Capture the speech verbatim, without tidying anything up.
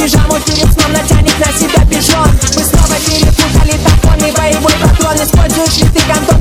пижаму, перед сном натянет на себя пижон. Мы снова перепутали топорный боевой патрон. Используешь ли ты гандон?